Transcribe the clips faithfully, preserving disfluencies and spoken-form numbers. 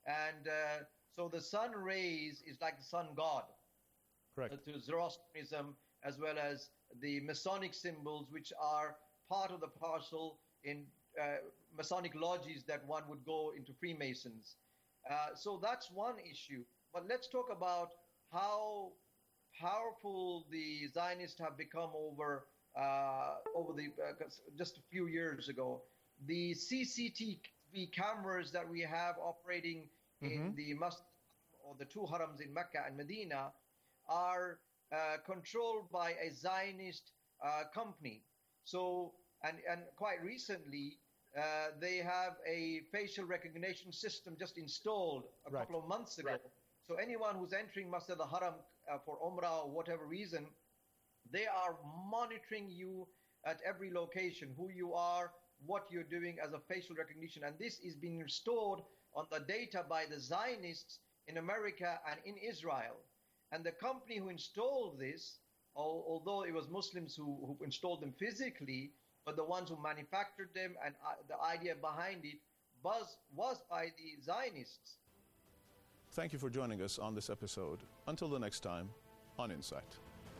And uh, so the sun rays is like the sun god. Correct. Uh, to Zoroastrianism, as well as the Masonic symbols, which are part of the parcel in uh, Masonic lodges that one would go into Freemasons. Uh, so that's one issue. But let's talk about how powerful the Zionists have become over uh, over the uh, just a few years ago. The C C T V cameras that we have operating in mm-hmm. the masjid or the two harams in Mecca and Medina are uh, controlled by a Zionist uh, company. So, and, and quite recently, uh, they have a facial recognition system just installed a right. couple of months ago. Right. So anyone who's entering Masjid al-Haram uh, for Umrah or whatever reason, they are monitoring you at every location, who you are, what you're doing as a facial recognition. And this is being stored on the data by the Zionists in America and in Israel. And the company who installed this, although it was Muslims who, who installed them physically, but the ones who manufactured them and uh, the idea behind it was, was by the Zionists. Thank you for joining us on this episode. Until the next time, on Insight.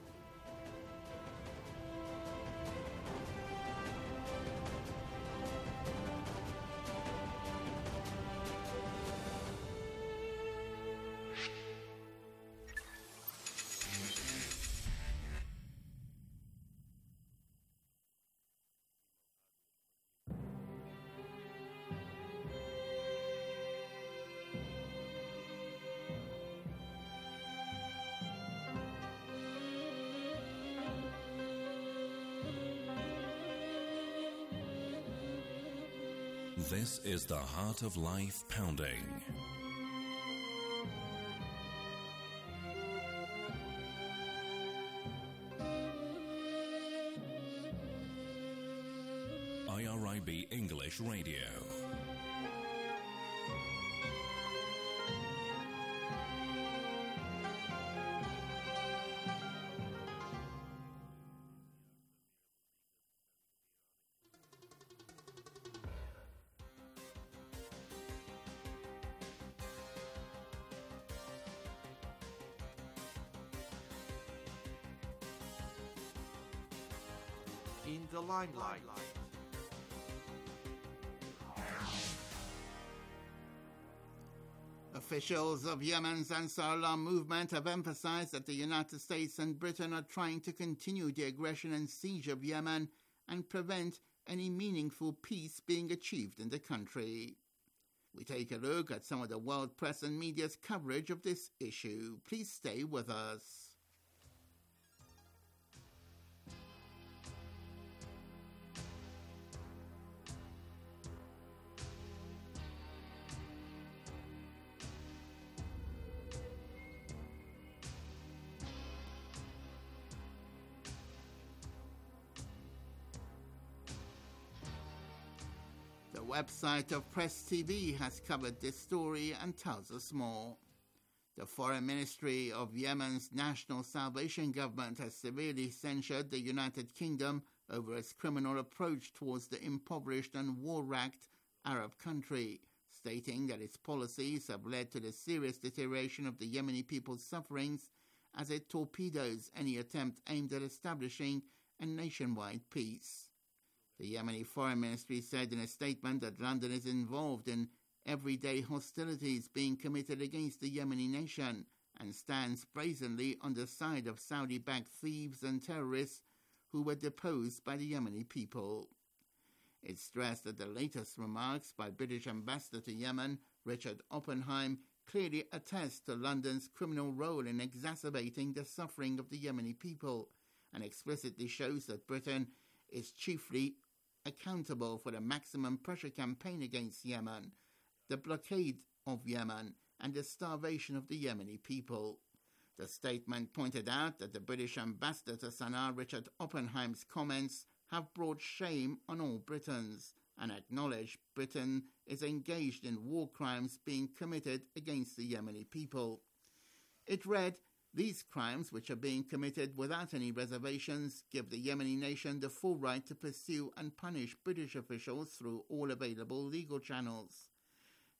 This is the Heart of Life Pounding. I R I B English Radio. In the limelight. Officials of Yemen's Ansar Allah movement have emphasized that the United States and Britain are trying to continue the aggression and siege of Yemen and prevent any meaningful peace being achieved in the country. We take a look at some of the world press and media's coverage of this issue. Please stay with us. The website of Press T V has covered this story and tells us more. The Foreign Ministry of Yemen's National Salvation Government has severely censured the United Kingdom over its criminal approach towards the impoverished and war-racked Arab country, stating that its policies have led to the serious deterioration of the Yemeni people's sufferings as it torpedoes any attempt aimed at establishing a nationwide peace. The Yemeni Foreign Ministry said in a statement that London is involved in everyday hostilities being committed against the Yemeni nation and stands brazenly on the side of Saudi-backed thieves and terrorists who were deposed by the Yemeni people. It stressed that the latest remarks by British Ambassador to Yemen, Richard Oppenheim, clearly attest to London's criminal role in exacerbating the suffering of the Yemeni people and explicitly shows that Britain is chiefly accountable for the maximum pressure campaign against Yemen, the blockade of Yemen, and the starvation of the Yemeni people. The statement pointed out that the British ambassador to Sana'a, Richard Oppenheim's comments have brought shame on all Britons and acknowledged Britain is engaged in war crimes being committed against the Yemeni people. It read, "These crimes, which are being committed without any reservations, give the Yemeni nation the full right to pursue and punish British officials through all available legal channels.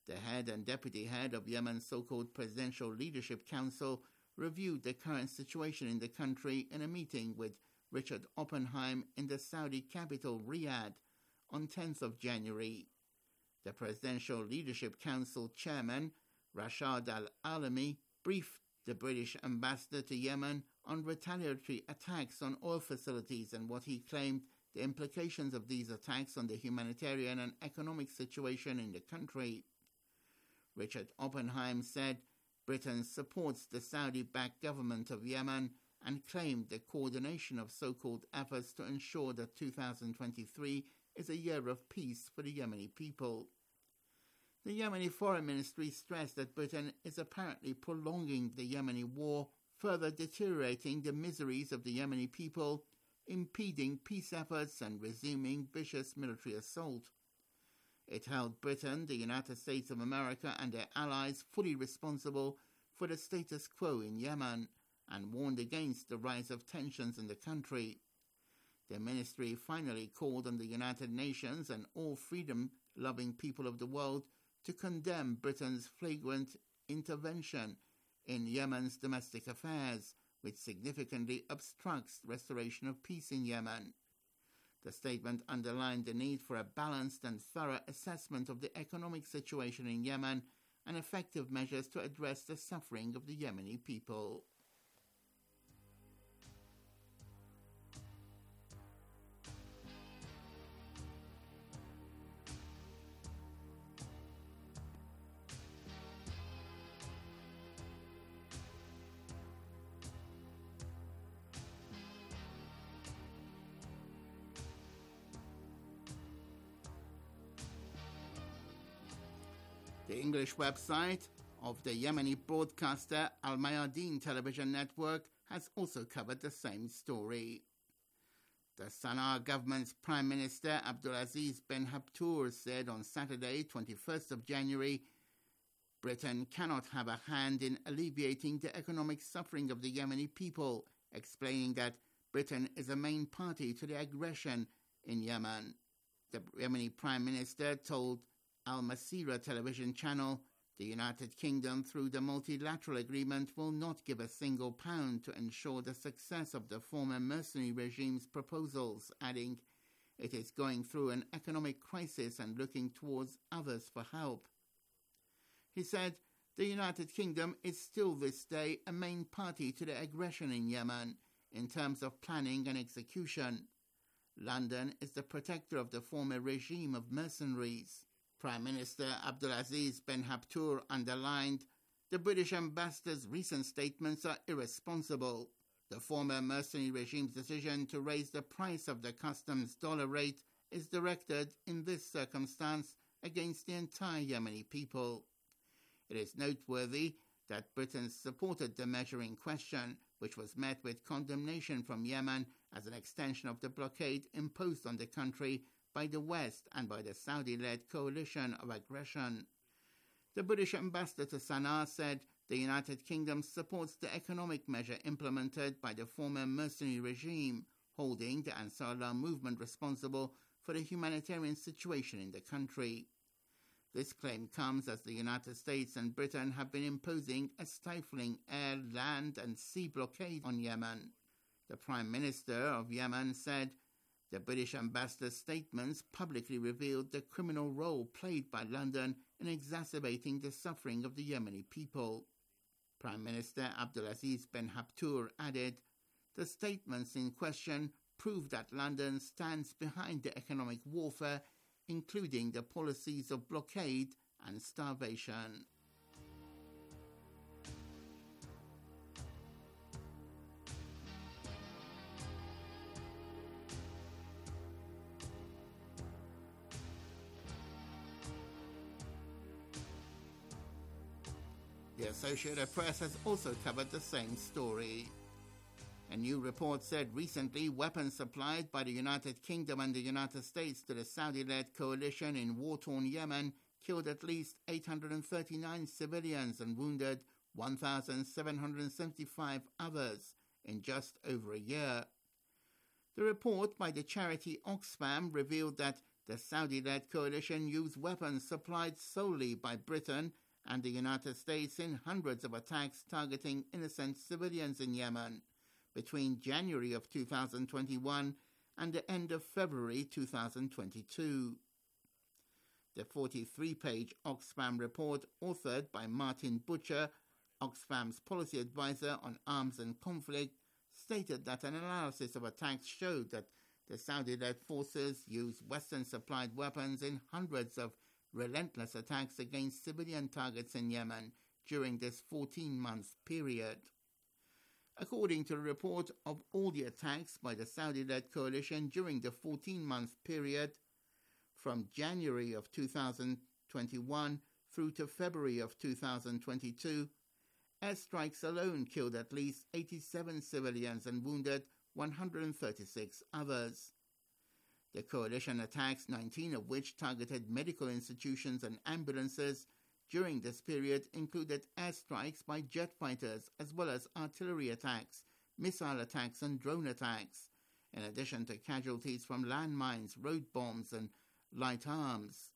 The head and deputy head of Yemen's so-called Presidential Leadership Council reviewed the current situation in the country in a meeting with Richard Oppenheim in the Saudi capital Riyadh on tenth of January. The Presidential Leadership Council chairman, Rashad Al-Alami, briefed the British ambassador to Yemen on retaliatory attacks on oil facilities and what he claimed the implications of these attacks on the humanitarian and economic situation in the country. Richard Oppenheim said Britain supports the Saudi-backed government of Yemen and claimed the coordination of so-called efforts to ensure that two thousand twenty-three is a year of peace for the Yemeni people. The Yemeni Foreign Ministry stressed that Britain is apparently prolonging the Yemeni war, further deteriorating the miseries of the Yemeni people, impeding peace efforts and resuming vicious military assault. It held Britain, the United States of America and their allies fully responsible for the status quo in Yemen and warned against the rise of tensions in the country. The ministry finally called on the United Nations and all freedom-loving people of the world to condemn Britain's flagrant intervention in Yemen's domestic affairs, which significantly obstructs restoration of peace in Yemen. The statement underlined the need for a balanced and thorough assessment of the economic situation in Yemen and effective measures to address the suffering of the Yemeni people. The English website of the Yemeni broadcaster Al Mayadeen television network has also covered the same story. The Sana'a government's Prime Minister Abdulaziz Ben Habtoor said on Saturday, twenty-first of January, Britain cannot have a hand in alleviating the economic suffering of the Yemeni people, explaining that Britain is a main party to the aggression in Yemen. The Yemeni Prime Minister told Al Masira television channel, the United Kingdom, through the multilateral agreement, will not give a single pound to ensure the success of the former mercenary regime's proposals, adding, it is going through an economic crisis and looking towards others for help. He said, the United Kingdom is still this day a main party to the aggression in Yemen in terms of planning and execution. London is the protector of the former regime of mercenaries. Prime Minister Abdulaziz Ben Habtoor underlined, the British ambassador's recent statements are irresponsible. The former mercenary regime's decision to raise the price of the customs dollar rate is directed in this circumstance against the entire Yemeni people. It is noteworthy that Britain supported the measure in question, which was met with condemnation from Yemen as an extension of the blockade imposed on the country by the West and by the Saudi-led coalition of aggression. The British ambassador to Sana'a said the United Kingdom supports the economic measure implemented by the former mercenary regime, holding the Ansarullah movement responsible for the humanitarian situation in the country. This claim comes as the United States and Britain have been imposing a stifling air, land and sea blockade on Yemen. The Prime Minister of Yemen said, the British ambassador's statements publicly revealed the criminal role played by London in exacerbating the suffering of the Yemeni people. Prime Minister Abdulaziz Ben Habtoor added, the statements in question prove that London stands behind the economic warfare, including the policies of blockade and starvation. The Associated Press has also covered the same story. A new report said recently weapons supplied by the United Kingdom and the United States to the Saudi-led coalition in war-torn Yemen killed at least eight hundred thirty-nine civilians and wounded one thousand seven hundred seventy-five others in just over a year. The report by the charity Oxfam revealed that the Saudi-led coalition used weapons supplied solely by Britain and the United States in hundreds of attacks targeting innocent civilians in Yemen between January of two thousand twenty-one and the end of February two thousand twenty-two. The forty-three page Oxfam report, authored by Martin Butcher, Oxfam's policy advisor on arms and conflict, stated that an analysis of attacks showed that the Saudi-led forces used Western-supplied weapons in hundreds of relentless attacks against civilian targets in Yemen during this fourteen-month period. According to the report, of all the attacks by the Saudi-led coalition during the fourteen-month period, from January of two thousand twenty-one through to February of two thousand twenty-two, airstrikes alone killed at least eighty-seven civilians and wounded one hundred thirty-six others. The coalition attacks, nineteen of which targeted medical institutions and ambulances during this period, included airstrikes by jet fighters as well as artillery attacks, missile attacks and drone attacks, in addition to casualties from landmines, road bombs and light arms.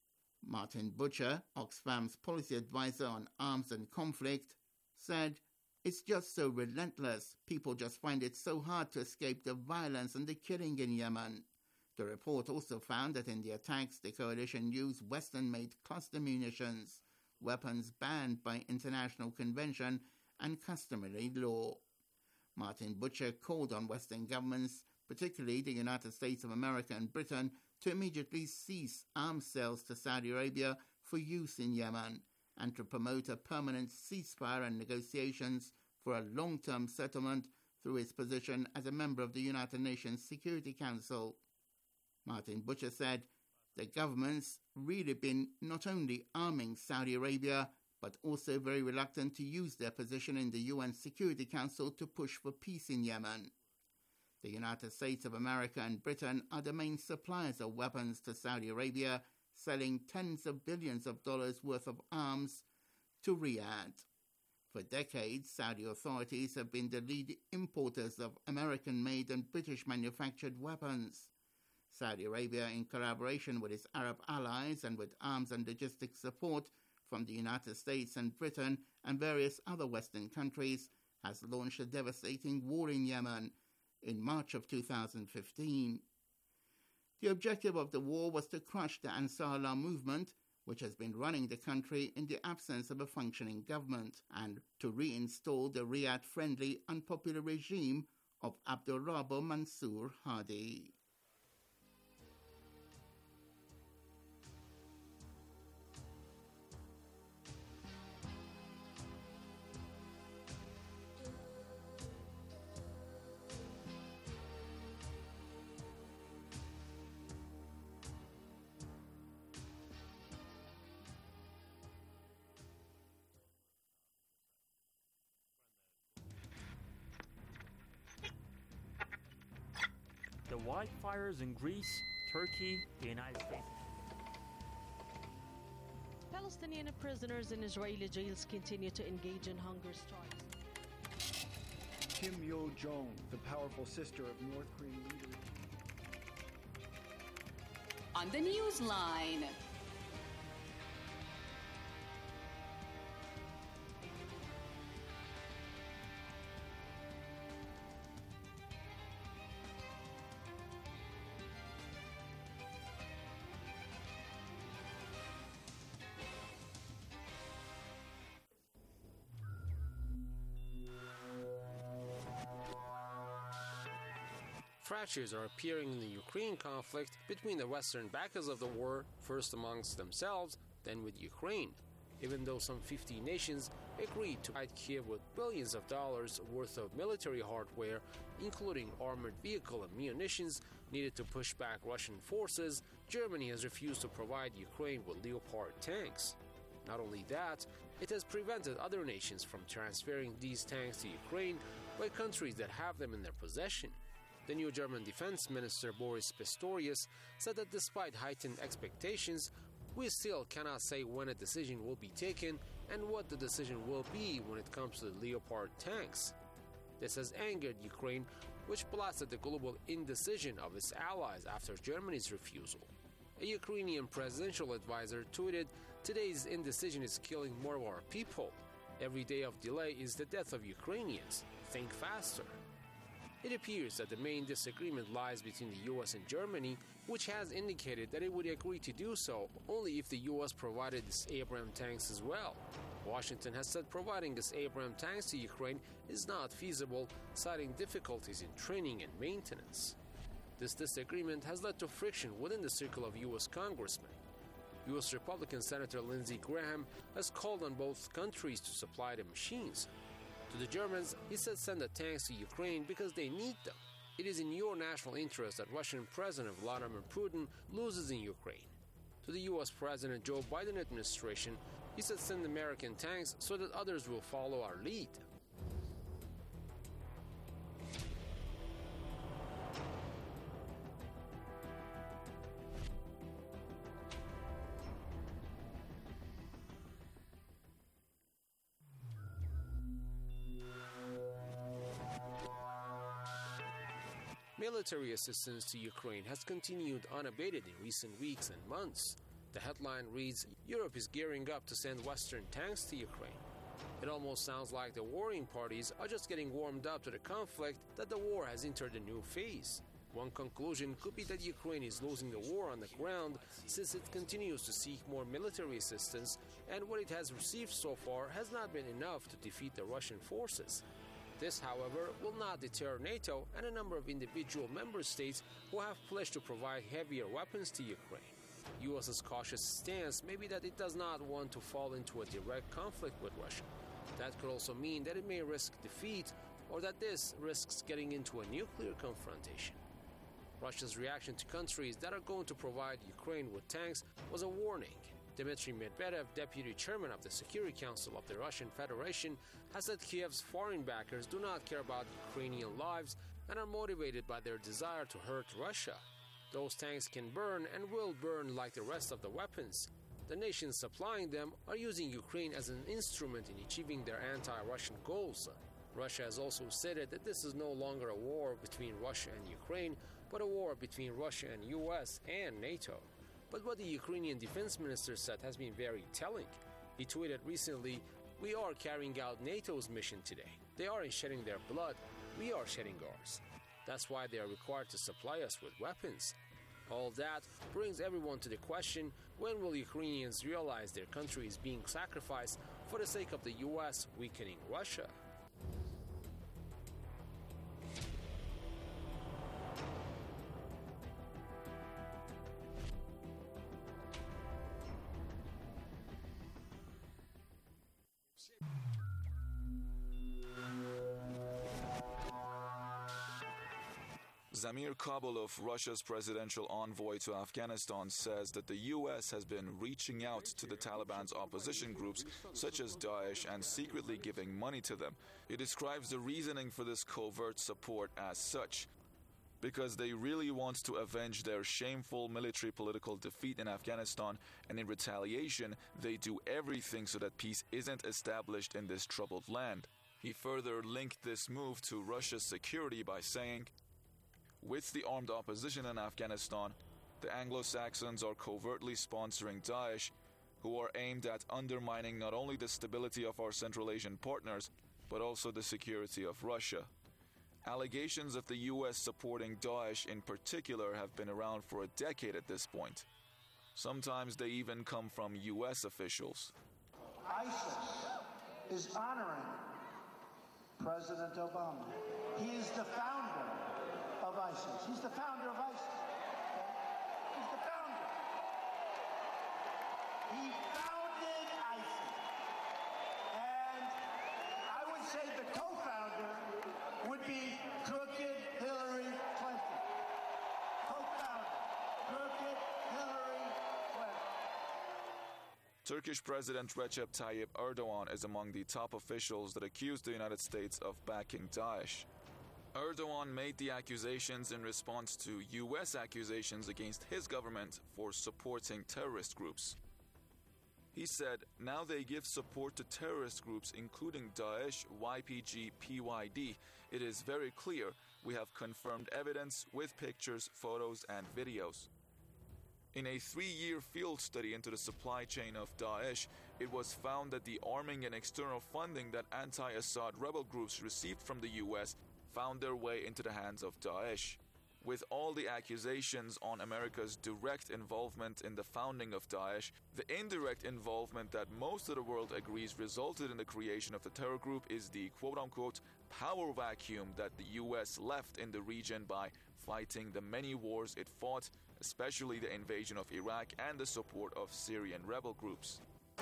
Martin Butcher, Oxfam's policy advisor on arms and conflict, said, "It's just so relentless. People just find it so hard to escape the violence and the killing in Yemen." The report also found that in the attacks, the coalition used Western-made cluster munitions, weapons banned by international convention and customary law. Martin Butcher called on Western governments, particularly the United States of America and Britain, to immediately cease arms sales to Saudi Arabia for use in Yemen and to promote a permanent ceasefire and negotiations for a long-term settlement through his position as a member of the United Nations Security Council. Martin Butcher said, "The government's really been not only arming Saudi Arabia, but also very reluctant to use their position in the U N Security Council to push for peace in Yemen." The United States of America and Britain are the main suppliers of weapons to Saudi Arabia, selling tens of billions of dollars worth of arms to Riyadh. For decades, Saudi authorities have been the lead importers of American-made and British-manufactured weapons. Saudi Arabia, in collaboration with its Arab allies and with arms and logistics support from the United States and Britain and various other Western countries, has launched a devastating war in Yemen in March of two thousand fifteen. The objective of the war was to crush the Ansar Allah movement, which has been running the country in the absence of a functioning government, and to reinstall the Riyadh-friendly, unpopular regime of Abdurrahman Mansour Hadi. The wildfires in Greece, Turkey, the United States. Palestinian prisoners in Israeli jails continue to engage in hunger strikes. Kim Yo-jong, the powerful sister of North Korean leader. On the Newsline. Fractures are appearing in the Ukraine conflict between the Western backers of the war, first amongst themselves, then with Ukraine. Even though some fifty nations agreed to provide Kiev with billions of dollars worth of military hardware, including armored vehicle and munitions needed to push back Russian forces, Germany has refused to provide Ukraine with Leopard tanks. Not only that, it has prevented other nations from transferring these tanks to Ukraine by countries that have them in their possession. The new German Defense Minister Boris Pistorius said that despite heightened expectations, we still cannot say when a decision will be taken and what the decision will be when it comes to the Leopard tanks. This has angered Ukraine, which blasted the global indecision of its allies after Germany's refusal. a Ukrainian presidential advisor tweeted, "Today's indecision is killing more of our people. Every day of delay is the death of Ukrainians. Think faster." It appears that the main disagreement lies between the U S and Germany, which has indicated that it would agree to do so only if the U S provided its Abrams tanks as well. Washington has said providing its Abrams tanks to Ukraine is not feasible, citing difficulties in training and maintenance. This disagreement has led to friction within the circle of U S congressmen. U S Republican Senator Lindsey Graham has called on both countries to supply the machines. To the Germans, he said send the tanks to Ukraine because they need them. It is in your national interest that Russian President Vladimir Putin loses in Ukraine. To the U S President Joe Biden administration, he said send American tanks so that others will follow our lead. Military assistance to Ukraine has continued unabated in recent weeks and months. The headline reads, "Europe is gearing up to send Western tanks to Ukraine." It almost sounds like the warring parties are just getting warmed up to the conflict, that the war has entered a new phase. One conclusion could be that Ukraine is losing the war on the ground since it continues to seek more military assistance, and what it has received so far has not been enough to defeat the Russian forces. This, however, will not deter NATO and a number of individual member states who have pledged to provide heavier weapons to Ukraine. U S's cautious stance may be that it does not want to fall into a direct conflict with Russia. That could also mean that it may risk defeat, or that this risks getting into a nuclear confrontation. Russia's reaction to countries that are going to provide Ukraine with tanks was a warning. Dmitry Medvedev, deputy chairman of the Security Council of the Russian Federation, has said Kiev's foreign backers do not care about Ukrainian lives and are motivated by their desire to hurt Russia. Those tanks can burn and will burn like the rest of the weapons. The nations supplying them are using Ukraine as an instrument in achieving their anti-Russian goals. Russia has also stated that this is no longer a war between Russia and Ukraine, but a war between Russia and U S and NATO. But what the Ukrainian defense minister said has been very telling. He tweeted recently, "We are carrying out NATO's mission today. They aren't shedding their blood, we are shedding ours. That's why they are required to supply us with weapons." All that brings everyone to the question, when will Ukrainians realize their country is being sacrificed for the sake of the U S weakening Russia? Zamir Kabulov, Russia's presidential envoy to Afghanistan, says that the U S has been reaching out to the Taliban's opposition groups, such as Daesh, and secretly giving money to them. He describes the reasoning for this covert support as such: because they really want to avenge their shameful military political defeat in Afghanistan, and in retaliation, they do everything so that peace isn't established in this troubled land. He further linked this move to Russia's security by saying, "With the armed opposition in Afghanistan, the Anglo-Saxons are covertly sponsoring Daesh, who are aimed at undermining not only the stability of our Central Asian partners, but also the security of Russia. Allegations of the U S supporting Daesh in particular have been around for a decade at this point. Sometimes they even come from U S officials." ISIS is honoring President Obama. He is the founder of ISIS. He's the founder of ISIS. He's the founder. He founded ISIS. And I would say the co-founder would be crooked Hillary Clinton. Co-founder, crooked Hillary Clinton. Turkish President Recep Tayyip Erdogan is among the top officials that accused the United States of backing Daesh. Erdogan made the accusations in response to U S accusations against his government for supporting terrorist groups. He said, "Now they give support to terrorist groups including Daesh, Y P G, P Y D. It is very clear. We have confirmed evidence with pictures, photos, and videos." In a three-year field study into the supply chain of Daesh, it was found that the arming and external funding that anti-Assad rebel groups received from the U S found their way into the hands of Daesh. With all the accusations on America's direct involvement in the founding of Daesh, the indirect involvement that most of the world agrees resulted in the creation of the terror group is the quote-unquote power vacuum that the U S left in the region by fighting the many wars it fought, especially the invasion of Iraq and the support of Syrian rebel groups.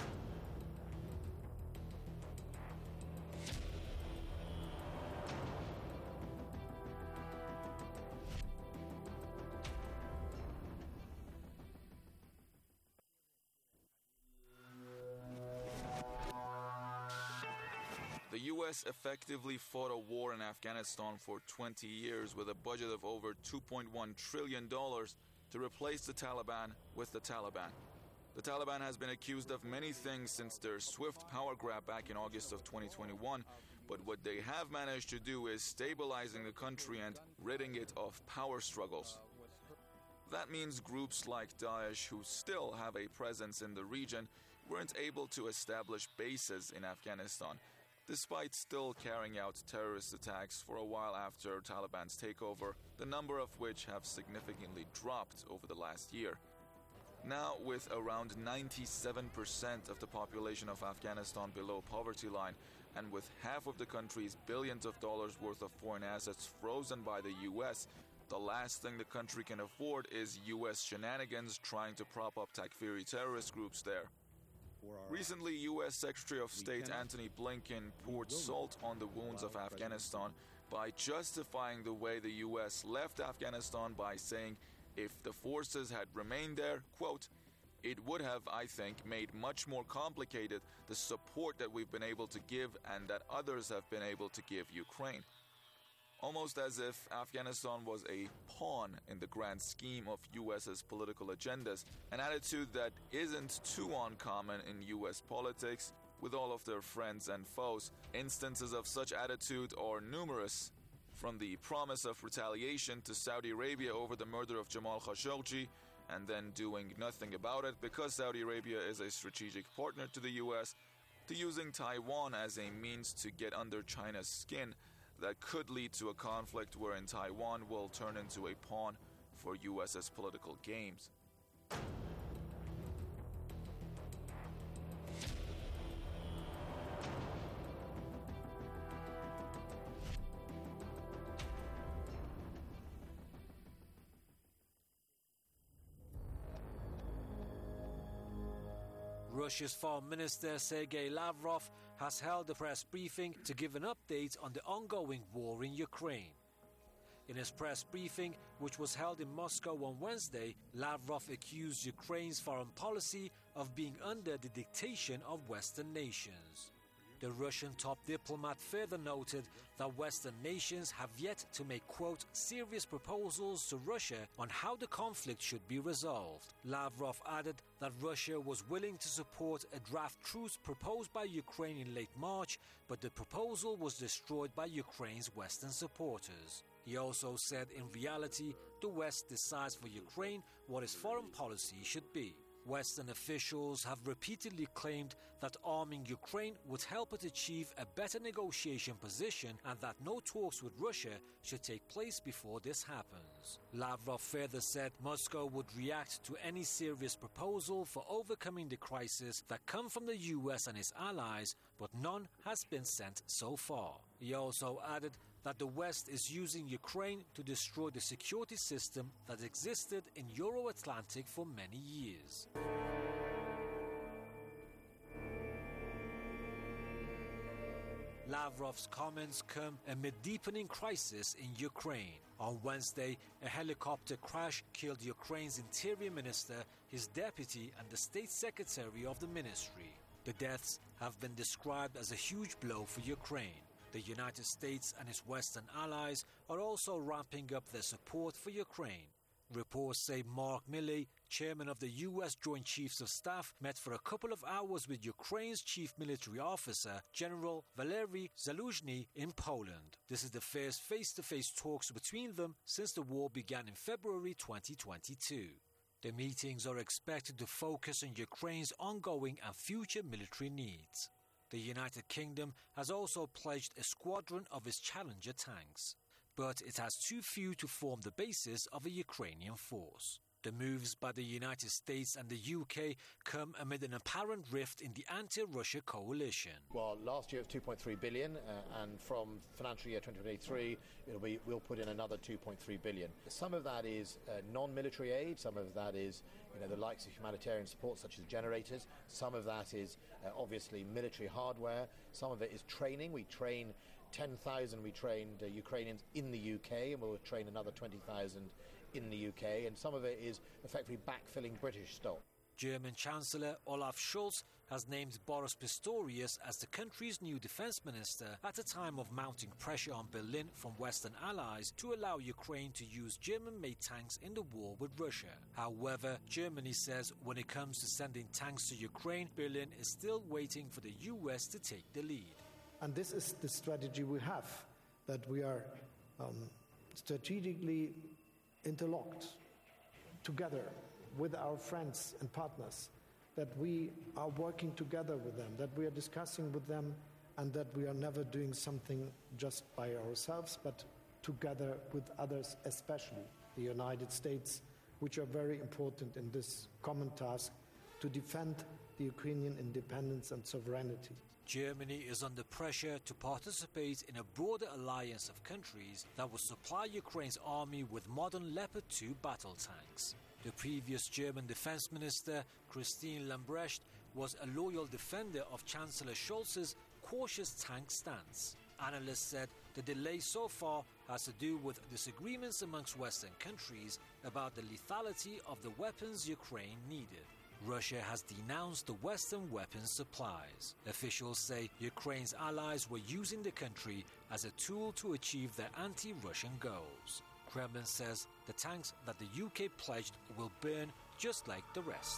The U S effectively fought a war in Afghanistan for twenty years with a budget of over two point one trillion dollars to replace the Taliban with the Taliban. The Taliban has been accused of many things since their swift power grab back in August of twenty twenty-one, but what they have managed to do is stabilizing the country and ridding it of power struggles. That means groups like Daesh, who still have a presence in the region, weren't able to establish bases in Afghanistan, despite still carrying out terrorist attacks for a while after Taliban's takeover, the number of which have significantly dropped over the last year. Now, with around ninety-seven percent of the population of Afghanistan below poverty line, and with half of the country's billions of dollars worth of foreign assets frozen by the U S, the last thing the country can afford is U S shenanigans trying to prop up Takfiri terrorist groups there. Recently, U S Secretary of State Antony Blinken poured salt on the wounds of Afghanistan by justifying the way the U S left Afghanistan by saying if the forces had remained there, quote, it would have, I think, made much more complicated the support that we've been able to give and that others have been able to give Ukraine. Almost as if Afghanistan was a pawn in the grand scheme of U S's political agendas, an attitude that isn't too uncommon in U S politics with all of their friends and foes. Instances of such attitude are numerous, from the promise of retaliation to Saudi Arabia over the murder of Jamal Khashoggi, and then doing nothing about it because Saudi Arabia is a strategic partner to the U S, to using Taiwan as a means to get under China's skin that could lead to a conflict wherein Taiwan will turn into a pawn for U S's political games. Russia's Foreign Minister Sergei Lavrov has held a press briefing to give an update on the ongoing war in Ukraine. In his press briefing, which was held in Moscow on Wednesday, Lavrov accused Ukraine's foreign policy of being under the dictation of Western nations. The Russian top diplomat further noted that Western nations have yet to make, quote, serious proposals to Russia on how the conflict should be resolved. Lavrov added that Russia was willing to support a draft truce proposed by Ukraine in late March, but the proposal was destroyed by Ukraine's Western supporters. He also said in reality, the West decides for Ukraine what its foreign policy should be. Western officials have repeatedly claimed that arming Ukraine would help it achieve a better negotiation position and that no talks with Russia should take place before this happens. Lavrov further said Moscow would react to any serious proposal for overcoming the crisis that come from the U S and its allies, but none has been sent so far. He also added that the West is using Ukraine to destroy the security system that existed in Euro-Atlantic for many years. Lavrov's comments come amid deepening crisis in Ukraine. On Wednesday, a helicopter crash killed Ukraine's interior minister, his deputy, and the state secretary of the ministry. The deaths have been described as a huge blow for Ukraine. The United States and its Western allies are also ramping up their support for Ukraine. Reports say Mark Milley, chairman of the U S Joint Chiefs of Staff, met for a couple of hours with Ukraine's chief military officer, General Valery Zaluzhny, in Poland. This is the first face-to-face talks between them since the war began in February twenty twenty-two. The meetings are expected to focus on Ukraine's ongoing and future military needs. The United Kingdom has also pledged a squadron of its Challenger tanks, but it has too few to form the basis of a Ukrainian force. The moves by the United States and the U K come amid an apparent rift in the anti-Russia coalition. Well, last year it was two point three billion dollars, uh, and from financial year twenty twenty-three, it'll be, we'll put in another two point three billion dollars. Some of that is uh, non-military aid, some of that is you know, the likes of humanitarian support such as generators, some of that is uh, obviously military hardware, some of it is training. We train ten thousand, we trained uh, Ukrainians in the U K, and we'll train another twenty thousand in the U K, and some of it is effectively backfilling British stock. German Chancellor Olaf Scholz has named Boris Pistorius as the country's new defense minister at a time of mounting pressure on Berlin from Western allies to allow Ukraine to use German-made tanks in the war with Russia. However, Germany says when it comes to sending tanks to Ukraine, Berlin is still waiting for the U S to take the lead. And this is the strategy we have, that we are um, strategically interlocked together with our friends and partners, that we are working together with them, that we are discussing with them, and that we are never doing something just by ourselves, but together with others, especially the United States, which are very important in this common task to defend the Ukrainian independence and sovereignty. Germany is under pressure to participate in a broader alliance of countries that will supply Ukraine's army with modern Leopard two battle tanks. The previous German defense minister, Christine Lambrecht, was a loyal defender of Chancellor Scholz's cautious tank stance. Analysts said the delay so far has to do with disagreements amongst Western countries about the lethality of the weapons Ukraine needed. Russia has denounced the Western weapons supplies. Officials say Ukraine's allies were using the country as a tool to achieve their anti-Russian goals. Kremlin says the tanks that the U K pledged will burn just like the rest.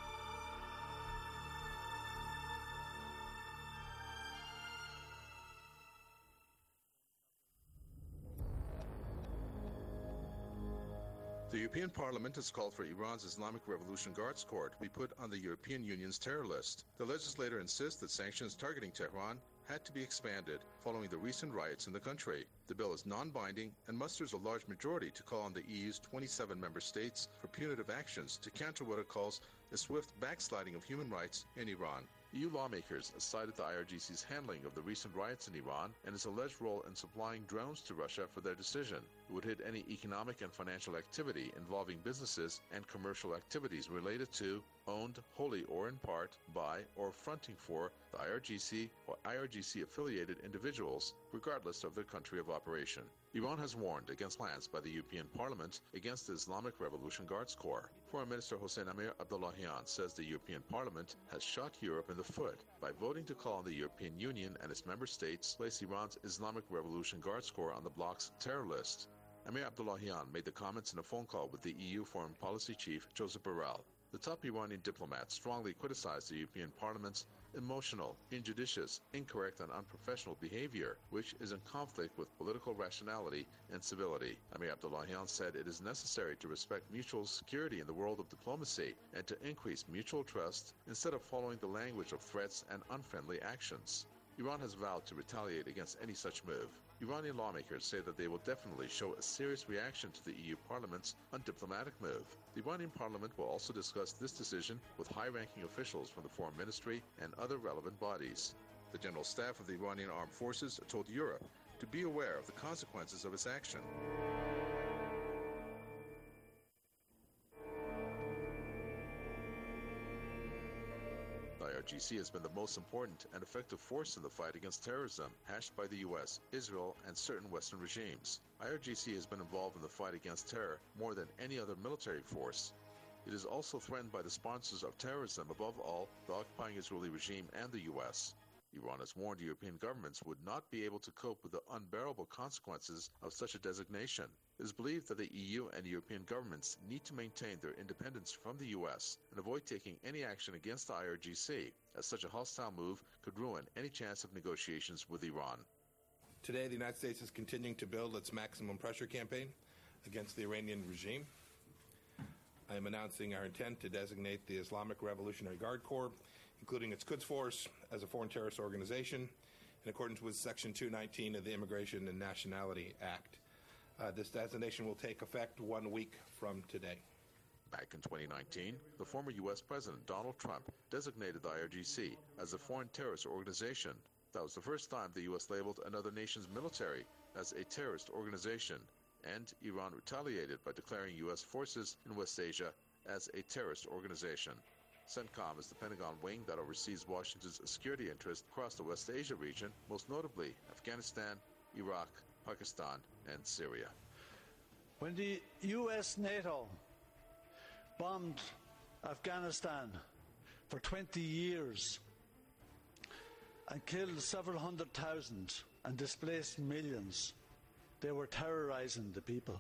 The European Parliament has called for Iran's Islamic Revolution Guards Corps to be put on the European Union's terror list. The legislator insists that sanctions targeting Tehran had to be expanded following the recent riots in the country. The bill is non-binding and musters a large majority to call on the E U's twenty-seven member states for punitive actions to counter what it calls a swift backsliding of human rights in Iran. E U lawmakers cited the I R G C's handling of the recent riots in Iran and its alleged role in supplying drones to Russia for their decision. It would hit any economic and financial activity involving businesses and commercial activities related to, owned wholly or in part by or fronting for the I R G C or I R G C-affiliated individuals, regardless of their country of operation. Iran has warned against plans by the European Parliament against the Islamic Revolution Guards Corps. Foreign Minister Hossein Amir Abdullahian says the European Parliament has shot Europe in the foot by voting to call on the European Union and its member states place Iran's Islamic Revolution Guards Corps on the bloc's terror list. Amir Abdullahian made the comments in a phone call with the E U Foreign Policy Chief Joseph Borrell. The top Iranian diplomat strongly criticized the European Parliament's emotional, injudicious, incorrect, and unprofessional behavior, which is in conflict with political rationality and civility. Amir Abdullahian said it is necessary to respect mutual security in the world of diplomacy and to increase mutual trust instead of following the language of threats and unfriendly actions. Iran has vowed to retaliate against any such move. Iranian lawmakers say that they will definitely show a serious reaction to the E U Parliament's undiplomatic move. The Iranian Parliament will also discuss this decision with high-ranking officials from the Foreign Ministry and other relevant bodies. The General Staff of the Iranian Armed Forces told Europe to be aware of the consequences of its action. The I R G C has been the most important and effective force in the fight against terrorism, hashed by the U S, Israel, and certain Western regimes. I R G C has been involved in the fight against terror more than any other military force. It is also threatened by the sponsors of terrorism, above all, the occupying Israeli regime and the U S. Iran has warned European governments would not be able to cope with the unbearable consequences of such a designation. It is believed that the E U and European governments need to maintain their independence from the U S and avoid taking any action against the I R G C, as such a hostile move could ruin any chance of negotiations with Iran. Today, the United States is continuing to build its maximum pressure campaign against the Iranian regime. I am announcing our intent to designate the Islamic Revolutionary Guard Corps, including its Quds Force, as a foreign terrorist organization in accordance with Section two nineteen of the Immigration and Nationality Act. Uh, this designation will take effect one week from today. Back in twenty nineteen, the former U S President Donald Trump designated the I R G C as a foreign terrorist organization. That was the first time the U S labeled another nation's military as a terrorist organization, and Iran retaliated by declaring U S forces in West Asia as a terrorist organization. CENTCOM is the Pentagon wing that oversees Washington's security interests across the West Asia region, most notably Afghanistan, Iraq, Pakistan, and Syria. When the U S NATO bombed Afghanistan for twenty years and killed several hundred thousand and displaced millions, they were terrorizing the people.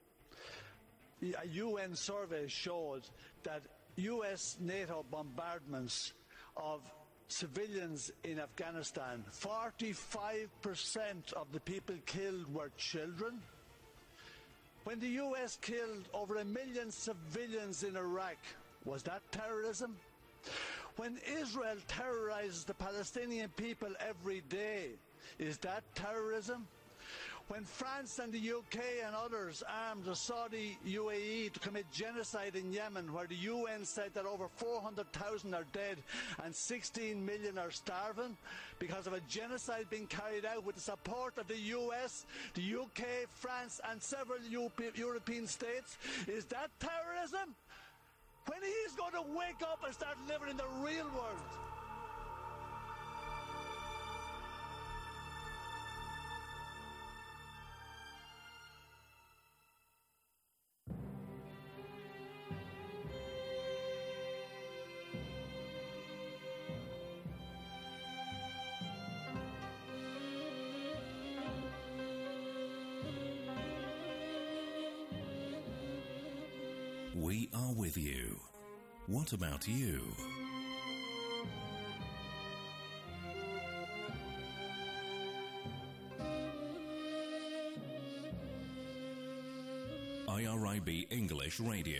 A U N survey showed that U S NATO bombardments of civilians in Afghanistan, forty-five percent of the people killed were children. When the U S killed over a million civilians in Iraq, was that terrorism? When Israel terrorizes the Palestinian people every day, is that terrorism? When France and the U K and others armed the Saudi U A E to commit genocide in Yemen, where the U N said that over four hundred thousand are dead and sixteen million are starving because of a genocide being carried out with the support of the U S, the U K, France and several European states, is that terrorism? When he's going to wake up and start living in the real world? We are with you. What about you? I R I B English Radio.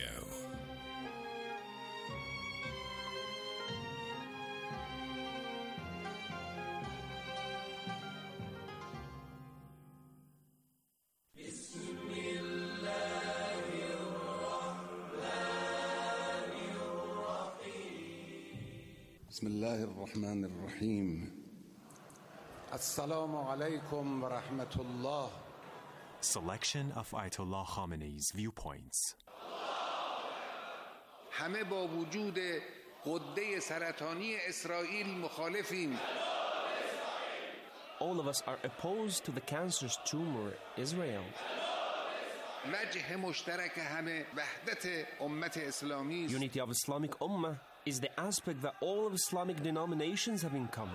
بسم الله الرحمن الرحيم السلام عليكم ورحمة الله. Selection of Ayatollah Khamenei's viewpoints. همه با وجود غده سرطانی اسرائیل مخالفیم. All of us are opposed to the cancerous tumor Israel. وجه مشترک همه وحدت امت اسلامی. Unity of Islamic Ummah is the aspect that all of Islamic denominations have in common.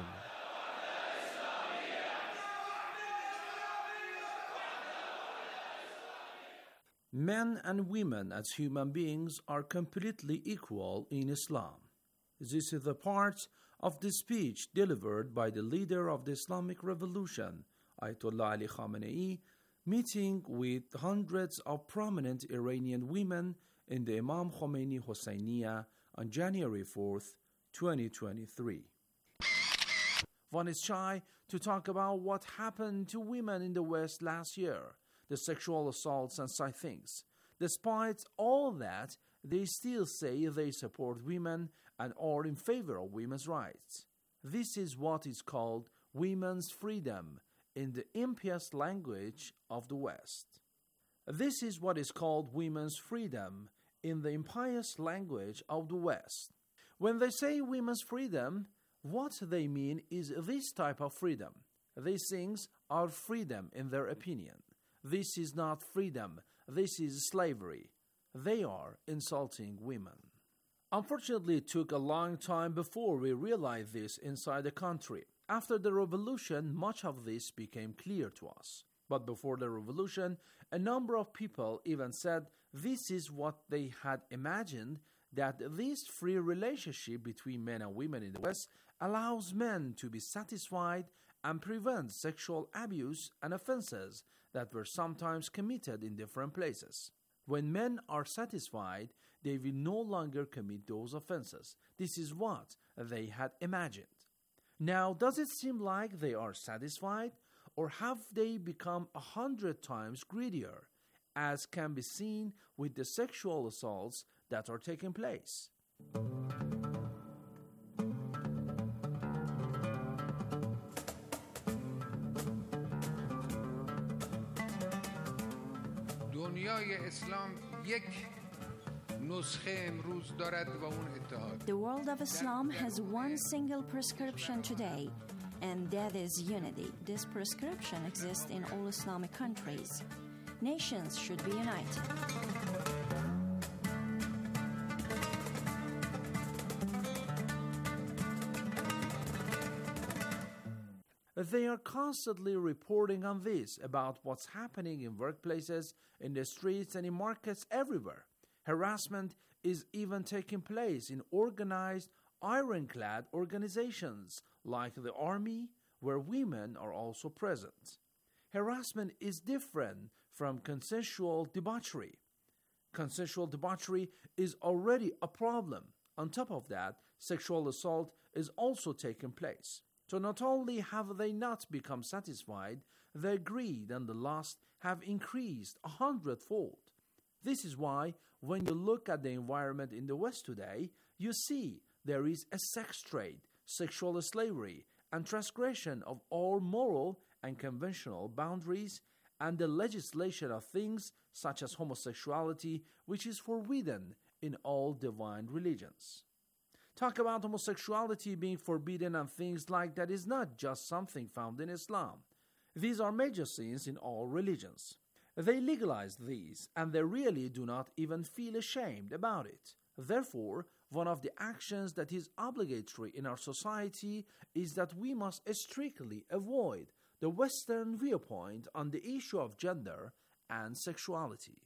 Men and women as human beings are completely equal in Islam. This is the part of the speech delivered by the leader of the Islamic Revolution, Ayatollah Ali Khamenei, meeting with hundreds of prominent Iranian women in the Imam Khomeini Hosseiniya on January fourth, twenty twenty-three. One is shy to talk about what happened to women in the West last year, the sexual assaults and such things. Despite all that, they still say they support women and are in favor of women's rights. This is what is called women's freedom in the impious language of the West. This is what is called women's freedom in the impious language of the West. When they say women's freedom, what they mean is this type of freedom. These things are freedom in their opinion. This is not freedom. This is slavery. They are insulting women. Unfortunately, it took a long time before we realized this inside the country. After the revolution, much of this became clear to us. But before the revolution, a number of people even said this is what they had imagined, that this free relationship between men and women in the West allows men to be satisfied and prevents sexual abuse and offenses that were sometimes committed in different places. When men are satisfied, they will no longer commit those offenses. This is what they had imagined. Now, does it seem like they are satisfied, or have they become a hundred times greedier, as can be seen with the sexual assaults that are taking place? دنیای اسلام یک نسخه امروز دارد و اون اتحاد. The world of Islam has one single prescription today, and that is unity. This prescription exists in all Islamic countries. Nations should be united. They are constantly reporting on this, about what's happening in workplaces, in the streets, and in markets everywhere. Harassment is even taking place in organized, ironclad organizations like the army, where women are also present. Harassment is different from consensual debauchery. Consensual debauchery is already a problem. On top of that, sexual assault is also taking place. So not only have they not become satisfied, their greed and the lust have increased a hundredfold. This is why, when you look at the environment in the West today, you see there is a sex trade, sexual slavery, and transgression of all moral and conventional boundaries, and the legislation of things such as homosexuality, which is forbidden in all divine religions. Talk about homosexuality being forbidden and things like that is not just something found in Islam. These are major sins in all religions. They legalize these, and they really do not even feel ashamed about it. Therefore, one of the actions that is obligatory in our society is that we must strictly avoid the Western viewpoint on the issue of gender and sexuality.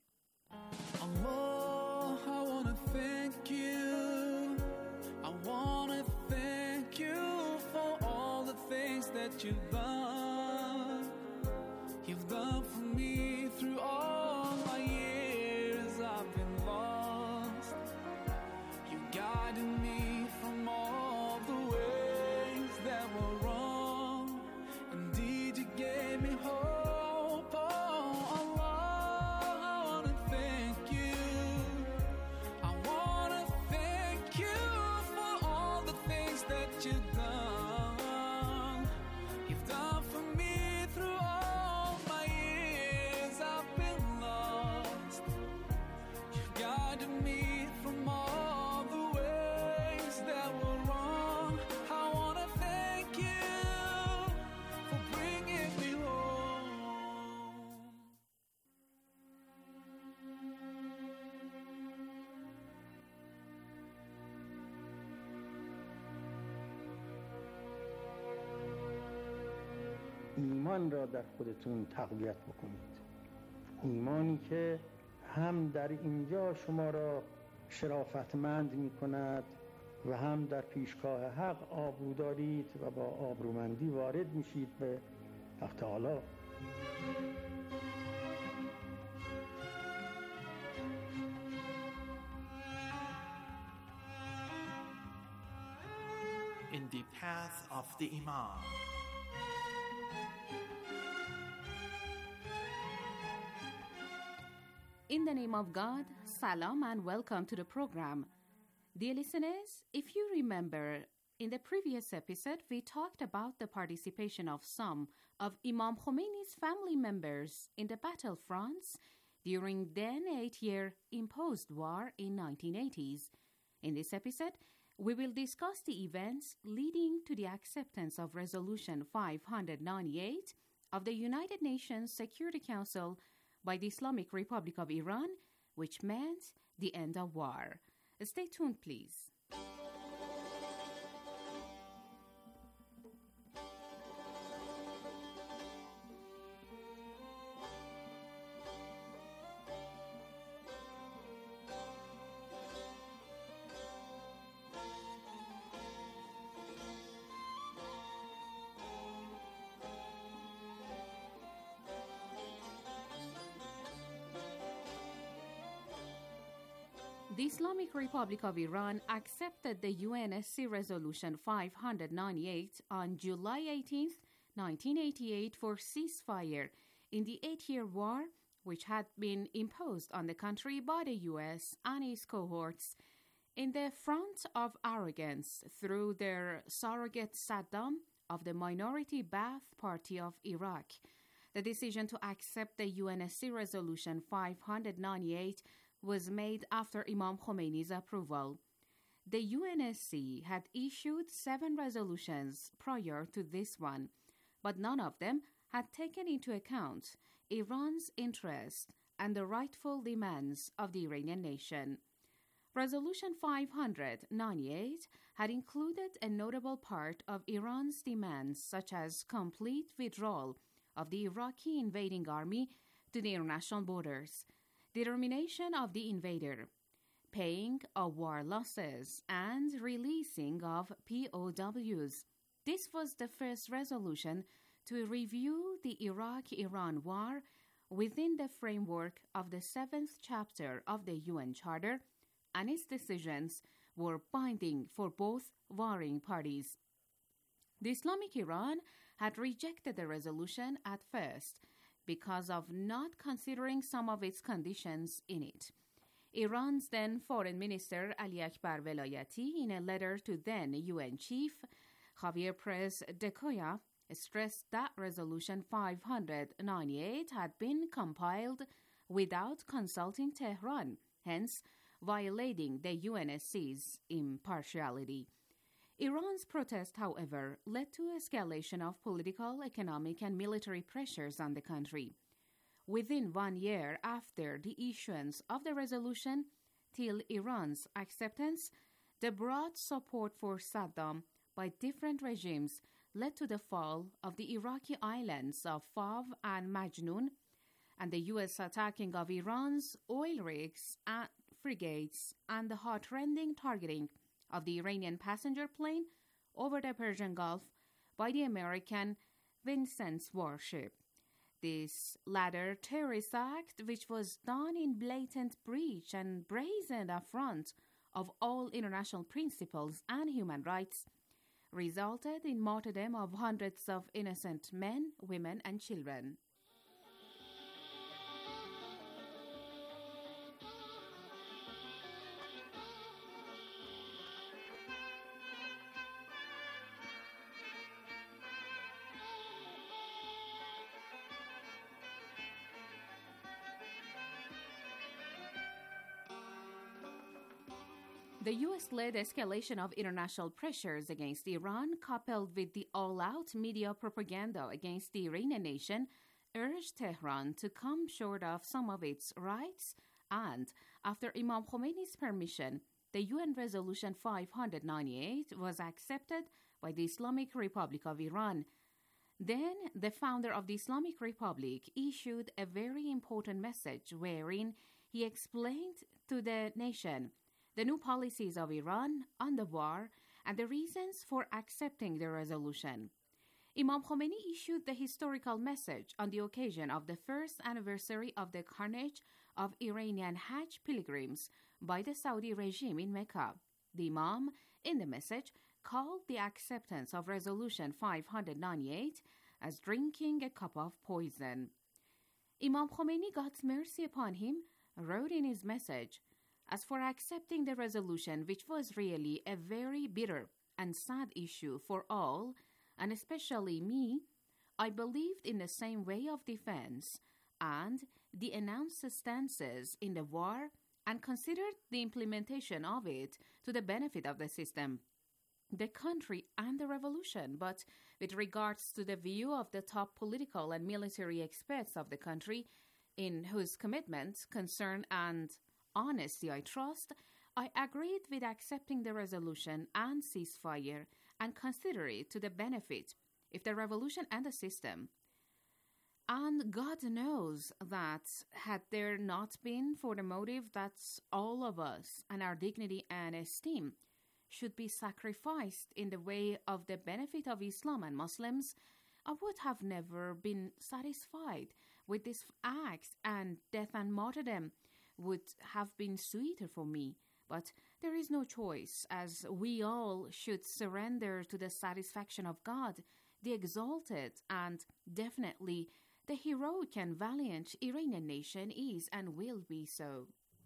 Allah, I want to thank you. I want to thank you for all the things that you've done. You've done for me through all my years I've been lost. You guided me from all the ways that were wrong. Indeed, you gave me hope. Oh, Allah, I want to thank you. I want to thank you for all the things that you've done. You've done for me through all my years I've been lost. You've guided me from all the ways that were wrong. I want to thank you for bringing me home. ایمان را در خودتون تقویت بکنید. ایمانی که هم در اینجا شما را شرافتمند می کند و هم در پیشگاه حق آبرو دارید و با آبرومندی وارد میشید به حق تعالی. In the path of the Imam. In the name of God, salam and welcome to the program. Dear listeners, if you remember, in the previous episode, we talked about the participation of some of Imam Khomeini's family members in the battlefronts during then eight-year imposed war in nineteen eighties. In this episode, we will discuss the events leading to the acceptance of Resolution five ninety-eight of the United Nations Security Council by the Islamic Republic of Iran, which meant the end of war. Stay tuned, please. The Islamic Republic of Iran accepted the U N S C Resolution five ninety-eight on July eighteenth, nineteen eighty-eight for ceasefire in the eight-year war which had been imposed on the country by the U S and its cohorts in the front of arrogance through their surrogate Saddam of the minority Ba'ath Party of Iraq. The decision to accept the U N S C Resolution five ninety-eight was made after Imam Khomeini's approval. The U N S C had issued seven resolutions prior to this one, but none of them had taken into account Iran's interest and the rightful demands of the Iranian nation. Resolution five ninety-eight had included a notable part of Iran's demands, such as complete withdrawal of the Iraqi invading army to the international borders, determination of the invader, paying of war losses, and releasing of P O Ws. This was the first resolution to review the Iraq-Iran war within the framework of the seventh chapter of the U N Charter, and its decisions were binding for both warring parties. The Islamic Iran had rejected the resolution at first because of not considering some of its conditions in it. Iran's then Foreign Minister Ali Akbar Velayati, in a letter to then U N Chief Javier Pérez de Cuellar, stressed that Resolution five ninety-eight had been compiled without consulting Tehran, hence violating the U N S C's impartiality. Iran's protest, however, led to escalation of political, economic, and military pressures on the country. Within one year after the issuance of the resolution, till Iran's acceptance, the broad support for Saddam by different regimes led to the fall of the Iraqi islands of Fav and Majnun, and the U S attacking of Iran's oil rigs and frigates, and the heart-rending targeting of the Iranian passenger plane over the Persian Gulf by the American Vincennes warship. This latter terrorist act, which was done in blatant breach and brazen affront of all international principles and human rights, resulted in martyrdom of hundreds of innocent men, women, and children. The U S-led escalation of international pressures against Iran, coupled with the all-out media propaganda against the Iranian nation, urged Tehran to come short of some of its rights, and, after Imam Khomeini's permission, the U N Resolution five ninety-eight was accepted by the Islamic Republic of Iran. Then, the founder of the Islamic Republic issued a very important message wherein he explained to the nation the new policies of Iran on the war and the reasons for accepting the resolution. Imam Khomeini issued the historical message on the occasion of the first anniversary of the carnage of Iranian Hajj pilgrims by the Saudi regime in Mecca. The Imam, in the message, called the acceptance of Resolution five ninety-eight as drinking a cup of poison. Imam Khomeini, God's mercy upon him, wrote in his message, "As for accepting the resolution, which was really a very bitter and sad issue for all, and especially me, I believed in the same way of defense and the announced stances in the war and considered the implementation of it to the benefit of the system, the country, and the revolution. But with regards to the view of the top political and military experts of the country, in whose commitment, concern, and honesty I trust, I agreed with accepting the resolution and ceasefire and consider it to the benefit if the revolution and the system. And God knows that had there not been for the motive that all of us and our dignity and esteem should be sacrificed in the way of the benefit of Islam and Muslims, I would have never been satisfied with this act and death and martyrdom would have been sweeter for me, but there is no choice, as we all should surrender to the satisfaction of God, the exalted and definitely the heroic and valiant Iranian nation is and will be so.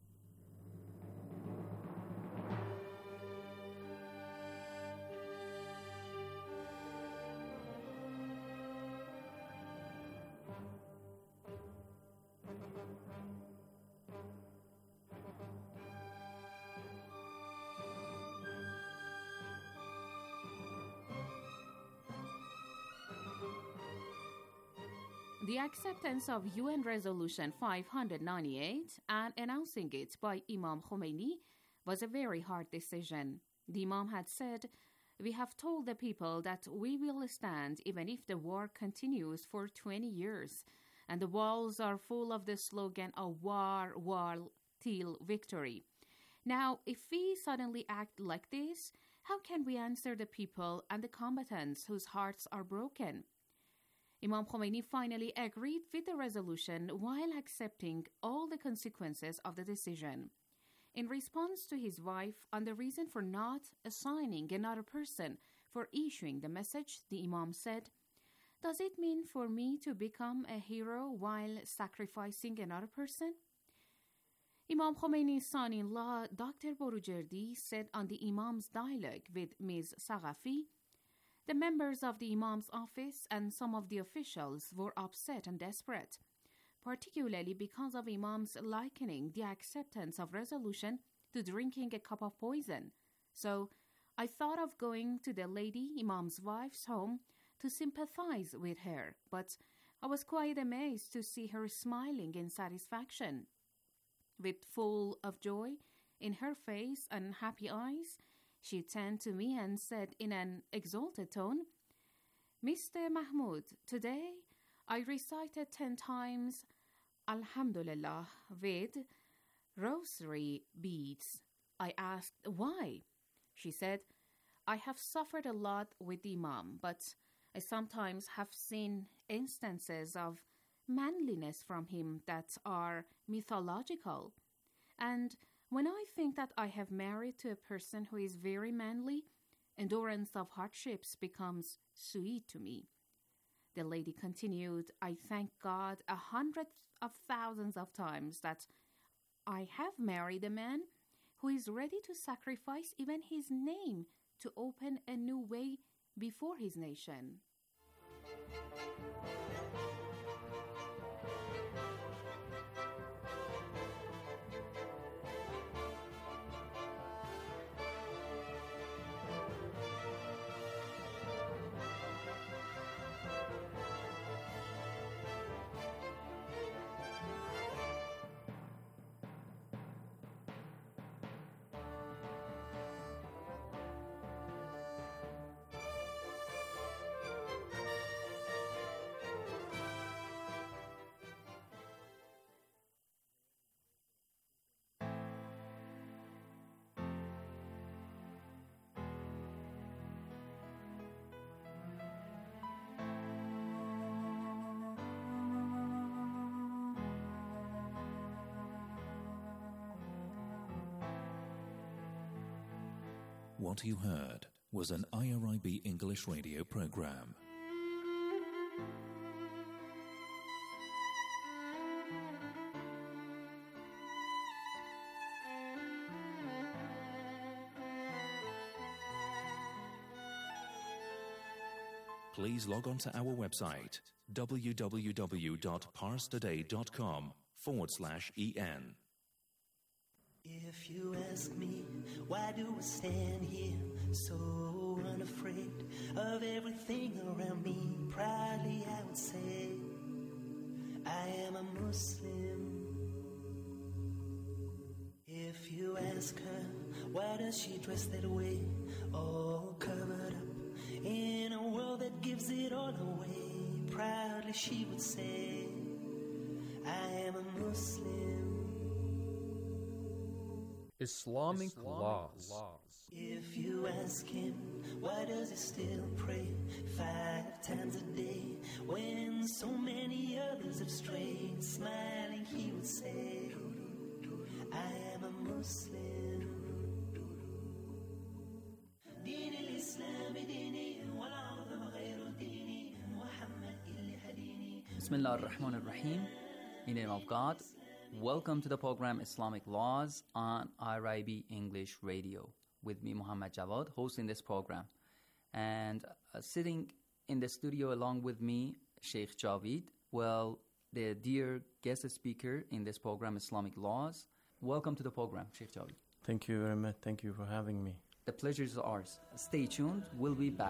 The acceptance of U N Resolution five ninety-eight and announcing it by Imam Khomeini was a very hard decision. The Imam had said, "We have told the people that we will stand even if the war continues for twenty years, and the walls are full of the slogan of war, war, till victory. Now, if we suddenly act like this, how can we answer the people and the combatants whose hearts are broken?" Imam Khomeini finally agreed with the resolution while accepting all the consequences of the decision. In response to his wife on the reason for not assigning another person for issuing the message, the Imam said, "Does it mean for me to become a hero while sacrificing another person?" Imam Khomeini's son-in-law, Doctor Borujerdi, said on the Imam's dialogue with Miz Saghafi, "The members of the Imam's office and some of the officials were upset and desperate, particularly because of Imam's likening the acceptance of resolution to drinking a cup of poison. So I thought of going to the lady Imam's wife's home to sympathize with her, but I was quite amazed to see her smiling in satisfaction. With full of joy in her face and happy eyes, she turned to me and said in an exalted tone, 'Mister Mahmoud, today I recited ten times Alhamdulillah with rosary beads.' I asked why. She said, 'I have suffered a lot with the Imam, but I sometimes have seen instances of manliness from him that are mythological. And when I think that I have married to a person who is very manly, endurance of hardships becomes sweet to me.' The lady continued, 'I thank God a hundred of thousands of times that I have married a man who is ready to sacrifice even his name to open a new way before his nation.'" What you heard was an I R I B English radio program. Please log on to our website, www.parstoday.com forward slash en. If you ask me, why do I stand here so unafraid of everything around me? Proudly I would say, I am a Muslim. If you ask her, why does she dress that way, all covered up in a world that gives it all away? Proudly she would say, I am a Muslim. Islamic, Islamic laws. laws. If you ask him, why does he still pray five times a day when so many others have strayed? Smiling he would say, I am a Muslim. دين الإسلام ديني والعظم غير ديني محمد اللي هديني. Bismillah ar-Rahman ar-Rahim. In the name of God. Welcome to the program Islamic Laws on R I B English Radio. With me, Muhammad Jawad, hosting this program. And uh, sitting in the studio along with me, Sheikh Javid. Well, the dear guest speaker in this program, Islamic Laws. Welcome to the program, Sheikh Javid. Thank you very much. Thank you for having me. The pleasure is ours. Stay tuned. We'll be back.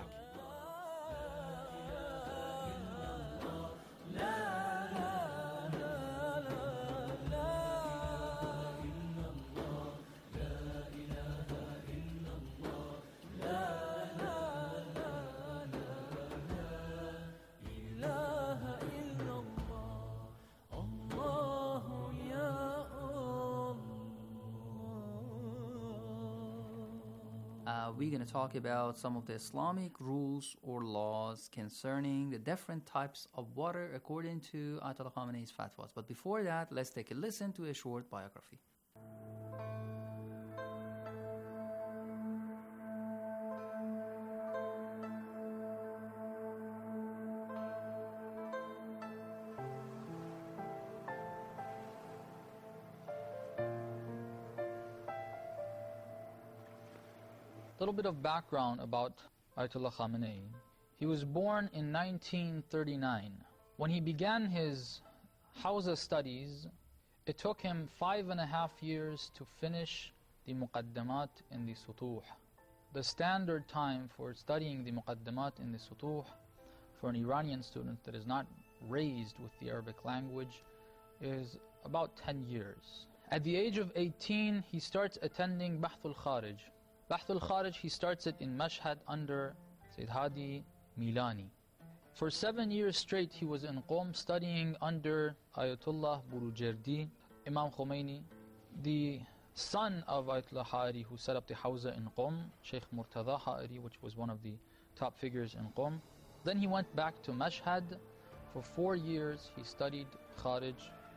Uh, we're going to talk about some of the Islamic rules or laws concerning the different types of water according to Ayatollah Khamenei's fatwas. But before that, let's take a listen to a short biography. A little bit of background about Ayatollah Khamenei. He was born in nineteen thirty-nine. When he began his Hawza studies, it took him five and a half years to finish the Muqaddamat in the Sutuh. The standard time for studying the Muqaddamat in the Sutuh for an Iranian student that is not raised with the Arabic language is about ten years. At the age of eighteen, he starts attending Bahthul Kharij. Bahthul Kharij, he starts it in Mashhad under Sayyid Hadi Milani. For seven years straight, he was in Qom studying under Ayatollah Burujerdi, Imam Khomeini, the son of Ayatollah Ha'ari who set up the Hawza in Qom, Sheikh Murtada Ha'ari, which was one of the top figures in Qom. Then he went back to Mashhad. For four years, he studied Kharij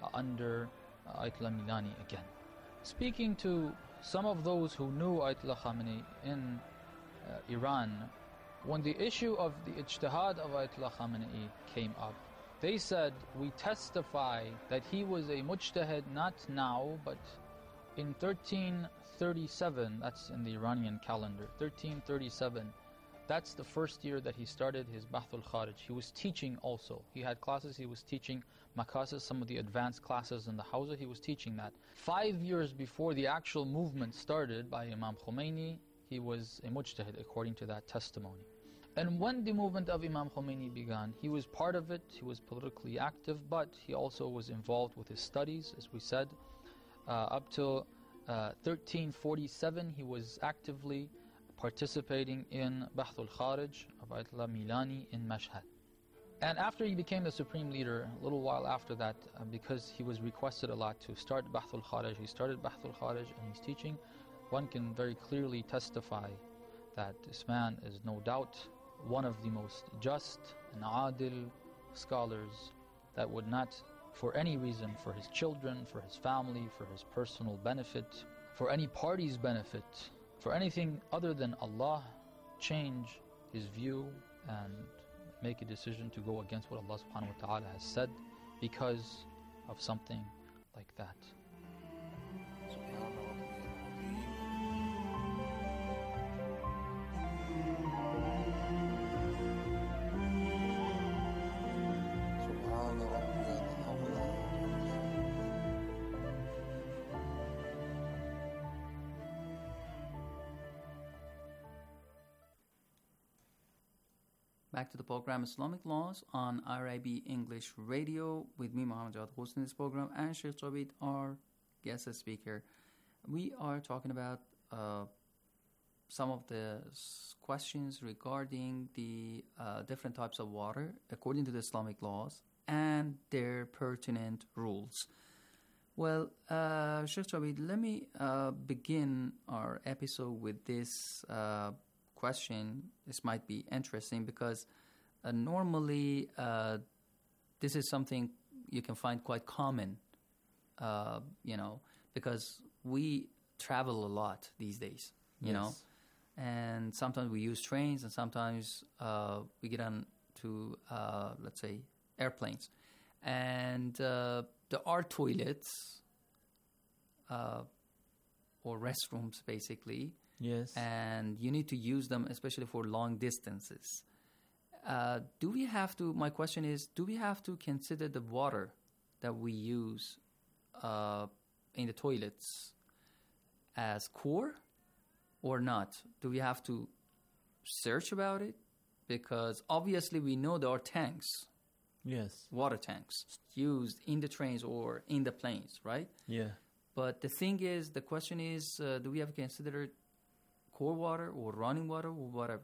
under Ayatollah Milani again. Speaking to some of those who knew Ayatollah Khamenei in uh, Iran, when the issue of the ijtihad of Ayatollah Khamenei came up, they said, we testify that he was a mujtahid not now, but in thirteen thirty-seven, that's in the Iranian calendar, thirteen thirty-seven, that's the first year that he started his Bahthul Kharij. He was teaching also. He had classes, he was teaching Makasis, some of the advanced classes in the Hawza, he was teaching that. Five years before the actual movement started by Imam Khomeini, he was a mujtahid according to that testimony. And when the movement of Imam Khomeini began, he was part of it, he was politically active, but he also was involved with his studies, as we said. Uh, up till uh, thirteen forty-seven, he was actively participating in Bahthul Kharij of Ayatollah Milani in Mashhad. And after he became the supreme leader, a little while after that, uh, because he was requested a lot to start Bahthul Kharij, he started Bahthul Kharij and he's teaching. One can very clearly testify that this man is no doubt one of the most just and adil scholars that would not, for any reason, for his children, for his family, for his personal benefit, for any party's benefit, for anything other than Allah, change his view and make a decision to go against what Allah subhanahu wa ta'ala has said because of something like that. Back to the program Islamic Laws on R I B English Radio with me, Muhammad Jawad, hosting this program, and Sheikh Javid, our guest speaker. We are talking about uh, some of the questions regarding the uh, different types of water according to the Islamic laws and their pertinent rules. Well, uh, Sheikh Javid, let me uh, begin our episode with this uh, question. This might be interesting because uh, normally uh, this is something you can find quite common, uh, you know, because we travel a lot these days, you Yes. know, and sometimes we use trains, and sometimes uh, we get on to, uh, let's say, airplanes. And uh, there are toilets uh, or restrooms, basically. Yes. And you need to use them, especially for long distances. Uh, do we have to, my question is, do we have to consider the water that we use uh, in the toilets as core or not? Do we have to search about it? Because obviously we know there are tanks. Yes. Water tanks used in the trains or in the planes, right? Yeah. But the thing is, the question is, uh, do we have to consider core water or running water or whatever?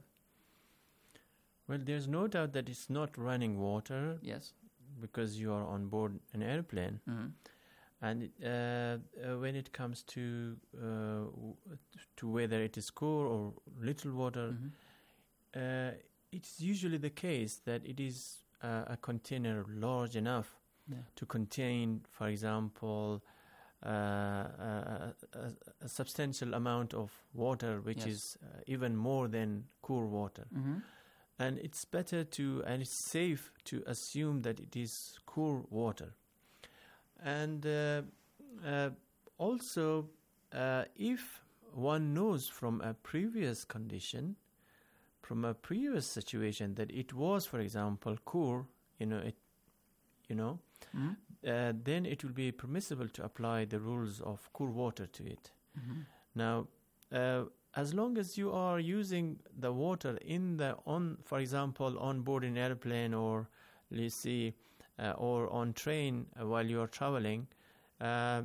Well, there's no doubt that it's not running water. Yes. Because you are on board an airplane. Mm-hmm. And uh, uh, when it comes to uh, w- to whether it is core or little water, Mm-hmm. uh, it's usually the case that it is uh, a container large enough Yeah. to contain, for example, uh, a, a, a substantial amount of water, which Yes. is uh, even more than core water. Mhm. And it's better to, and it's safe to assume that it is core water. And uh, uh, also, uh, if one knows from a previous condition, from a previous situation, that it was, for example, core, you know, it, you know, Mhm. uh, then it will be permissible to apply the rules of core water to it. Mhm. Now, uh, as long as you are using the water in the on, for example, on board an airplane or let's see, uh, or on train uh, while you are traveling, uh,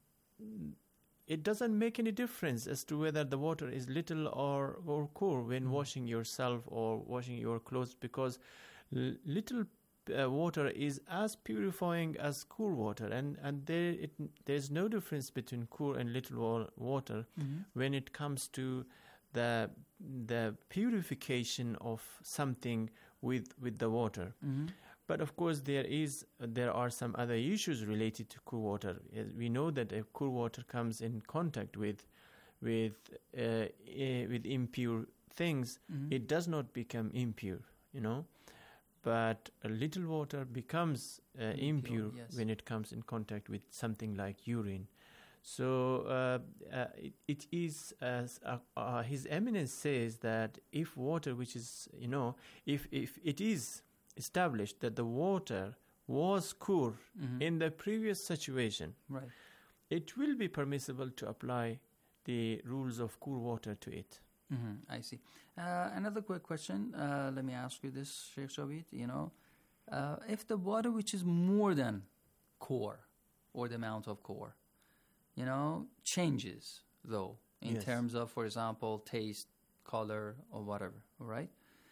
it doesn't make any difference as to whether the water is little or or core when washing yourself or washing your clothes, because l- little uh, water is as purifying as core water, and and there it there's no difference between core and little wa- water Mhm. when it comes to the the purification of something with with the water. Mhm. But of course, there is there are some other issues related to core water. Uh, We know that if core water comes in contact with with uh, uh, with impure things, Mhm. it does not become impure, you know. But a little water becomes uh, Impure, impure yes. when it comes in contact with something like urine. So uh, uh, it, it is, as uh, uh, His Eminence says, that if water, which is, you know, if if it is established that the water was core Mhm. in the previous situation, Right. it will be permissible to apply the rules of core water to it. hmm I see. Uh, another quick question. Uh, let me ask you this, Sheikh Shabit. You know, uh, if the water which is more than core, or the amount of core, you know, changes though in Yes. terms of, for example, taste, color, or whatever, all right?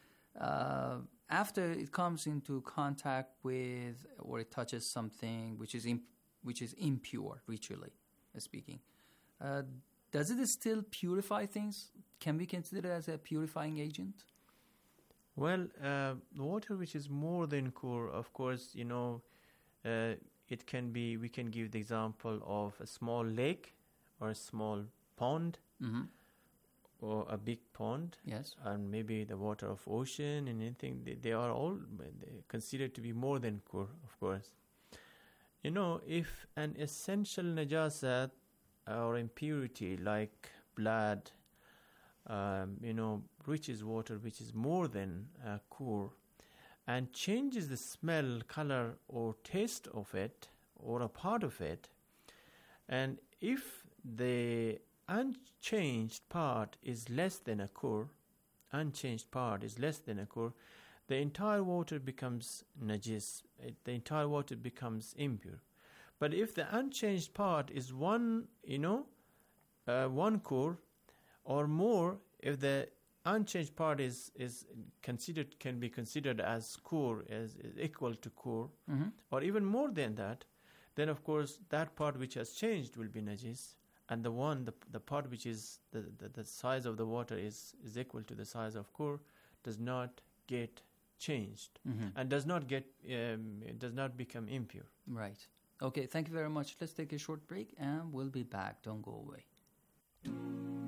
Uh, after it comes into contact with, or it touches something which is imp- which is impure, ritually speaking, uh, does it still purify things? Can we consider it as a purifying agent? Well, uh, water which is more than core, of course, you know, uh, it can be, we can give the example of a small lake or a small pond Mhm. or a big pond. Yes. And maybe the water of ocean and anything, they, they are all they considered to be more than core, of course. You know, if an essential najasat or impurity like blood, um, you know, reaches water which is more than uh, core and changes the smell, color, or taste of it, or a part of it, and if the unchanged part is less than a core, unchanged part is less than a core, the entire water becomes najis. It, the entire water becomes impure. But if the unchanged part is one, you know, uh, one core or more, if the unchanged part is is considered, can be considered as core, as is equal to core, Mhm. or even more than that, then of course that part which has changed will be najis, and the one, the, the part which is the, the the size of the water is is equal to the size of core does not get changed Mhm. and does not get um, it does not become impure. Right. Okay, thank you very much. Let's take a short break and we'll be back. Don't go away.